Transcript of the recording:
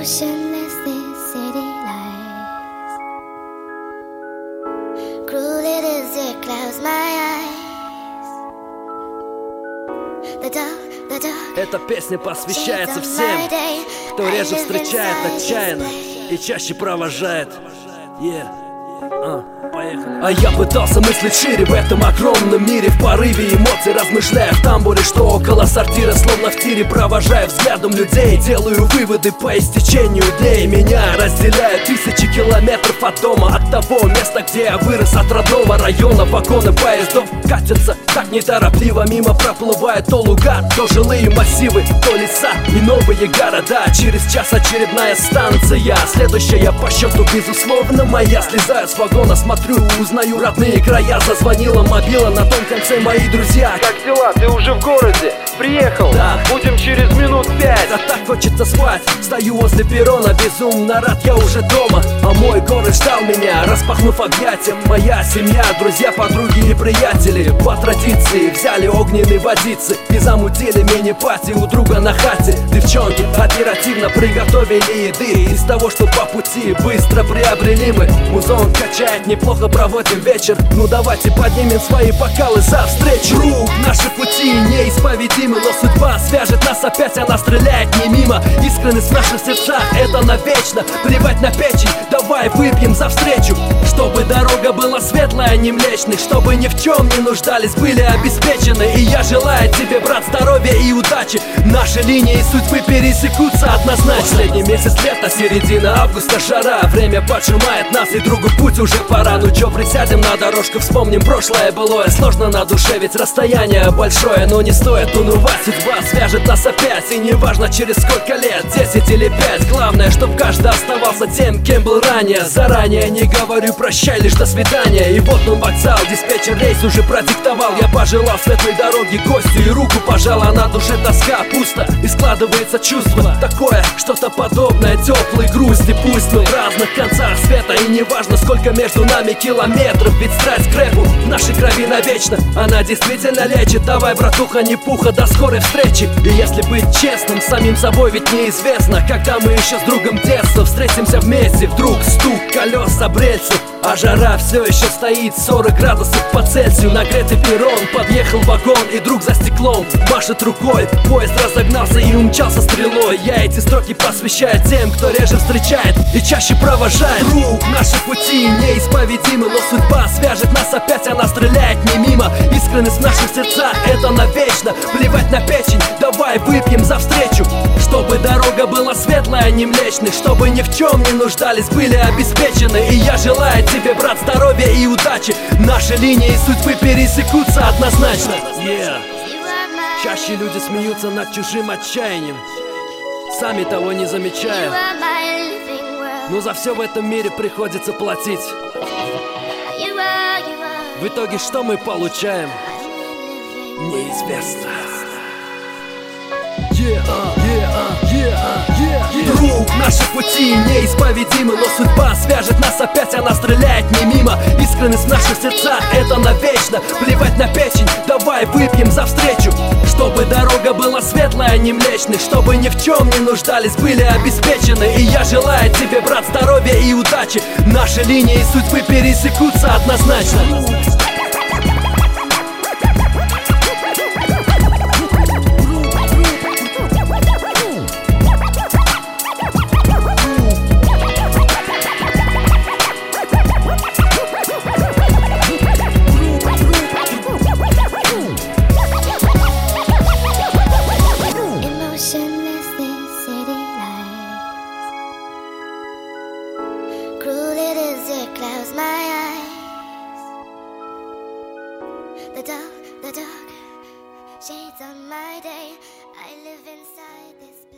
Emotionless, this city lies. Cruel it is, it clouds my eyes. The dark. Эта песня посвящается всем, кто реже встречает отчаянно и чаще провожает. Поехали. А я пытался мыслить шире в этом огромном мире, в порыве эмоций размышляя в тамбуре, что около сортира, словно в тире, провожая взглядом людей. Делаю выводы по истечению дней. Меня разделяют тысячи километров от дома, от того места, где я вырос, от родного района. Вагоны поездов катятся так неторопливо, мимо проплывают то луга, то жилые массивы, то леса и новые города. Через час очередная станция, следующая по счету, безусловно, моя. Слезаю с вагона, смотрю, узнаю родные края. Зазвонила мобила, на том конце мои друзья. Как дела? Ты уже в городе? Приехал? Да. Будем через минут 5. Да так хочется спать. Стою возле перрона, безумно рад, я уже дома. А мой город ждал меня, распахнув объятия. Моя семья, друзья, подруги и приятели по традиции взяли огненные водицы и замутили мини-пати у друга на хате. Девчонки оперативно приготовили еды из того, что по пути быстро приобрели мы. Музон качает, неплохо проводим вечер. Ну давайте поднимем свои бокалы за встречу. Друг, наши пути неисповедимы, но судьба свяжет нас опять, она стреляет не мимо. Искренность в наших сердцах, это навечно. Плевать на печень, давай выпьем за встречу. Чтобы дорога была светлая, а не млечной, чтобы ни в чем не нуждались, были обеспечены. И я желаю тебе, брат, здоровья и удачи. Наши линии судьбы пересекутся однозначно. Последний месяц лета, середина августа, жара. Время поджимает нас, и другу путь уже пора. Ну чё, присядем на дорожку, вспомним прошлое былое. Сложно на душе, ведь расстояние большое, но не стоит унывать. Судьба свяжет нас опять, и неважно через сколько лет, 10 или 5. Главное, чтоб каждый оставался тем, кем был ранее. Заранее не говорю прощай, лишь до свидания. И вот он вокзал, диспетчер рейс уже продиктовал. Я пожелал светлой дороги гостю и руку пожал, а на душе тоска пусто. И складывается чувство такое, что-то подобное теплой грусти. Пусть мы в разных концах света, и неважно сколько между нами километров, ведь страсть к рэпу в нашей крови навечно. Она действительно лечит. Давай, братуха, не пуха, до скорой встречи. И если быть честным, самим собой ведь неизвестно, когда мы еще с другом детства встретимся вместе. Вдруг стук колес об рельсы, а жара все еще стоит, 40 градусов по Цельсию. Нагретый перрон, подъехал вагон, и друг за стеклом машет рукой. Поезд разогнался и умчался стрелой. Я эти строки посвящаю тем, кто реже встречает и чаще провожает. Друг, наши пути неисповедимы, но судьба свяжет нас опять, она стреляет не мимо. Искренность в наших сердцах, это навечно. Плевать на печень, давай выпьем за встречу. Чтобы дорога была светлая, а не млечной, чтобы ни в чем не нуждались, были обеспечены. И я желаю тебе, брат, здоровья и удачи. Наши линии судьбы пересекутся однозначно. Чаще люди смеются над чужим отчаянием, сами того не замечая. Но за все в этом мире приходится платить. В итоге что мы получаем, неизвестно. Друг, наши пути неисповедимы, но судьба свяжет нас опять, она стреляет не мимо. Искренность в наших сердцах, это навечно. Плевать на печень, давай выпьем за встречу. Чтобы дорога была светлая, а не млечной, чтобы ни в чем не нуждались, были обеспечены. И я желаю тебе, брат, здоровья и удачи. Наши линии судьбы пересекутся однозначно. Emotionless, this city lies. Cruel it is, it clouds my eyes. The dark shades on my day. I live inside this